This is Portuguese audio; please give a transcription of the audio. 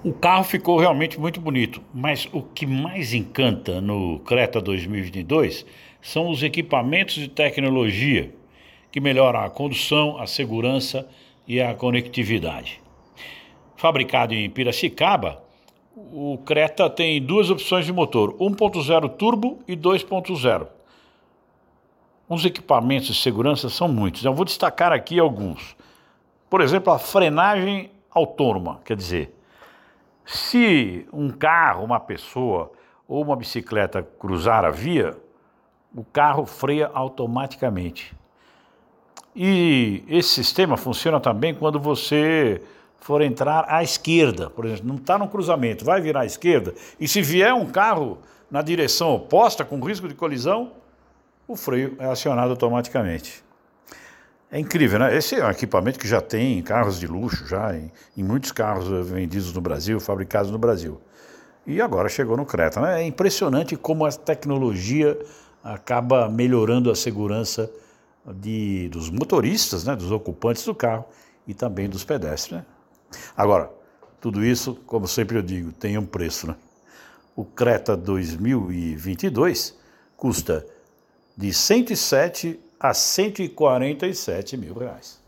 O carro ficou realmente muito bonito, mas o que mais encanta no Creta 2022 são os equipamentos de tecnologia que melhoram a condução, a segurança e a conectividade. Fabricado em Piracicaba, o Creta tem duas opções de motor, 1.0 turbo e 2.0. Os equipamentos de segurança são muitos. Eu vou destacar aqui alguns. Por exemplo, a frenagem autônoma, quer dizer, se um carro, uma pessoa ou uma bicicleta cruzar a via, o carro freia automaticamente. E esse sistema funciona também quando você for entrar à esquerda, por exemplo, não está no cruzamento, vai virar à esquerda, e se vier um carro na direção oposta, com risco de colisão, o freio é acionado automaticamente. É incrível, né? Esse é um equipamento que já tem em carros de luxo, já em muitos carros vendidos no Brasil, fabricados no Brasil. E agora chegou no Creta, né? É impressionante como a tecnologia acaba melhorando a segurança dos motoristas, né? Dos ocupantes do carro e também dos pedestres, né? Agora, tudo isso, como sempre eu digo, tem um preço, né? O Creta 2022 custa de 107 a 147 mil reais.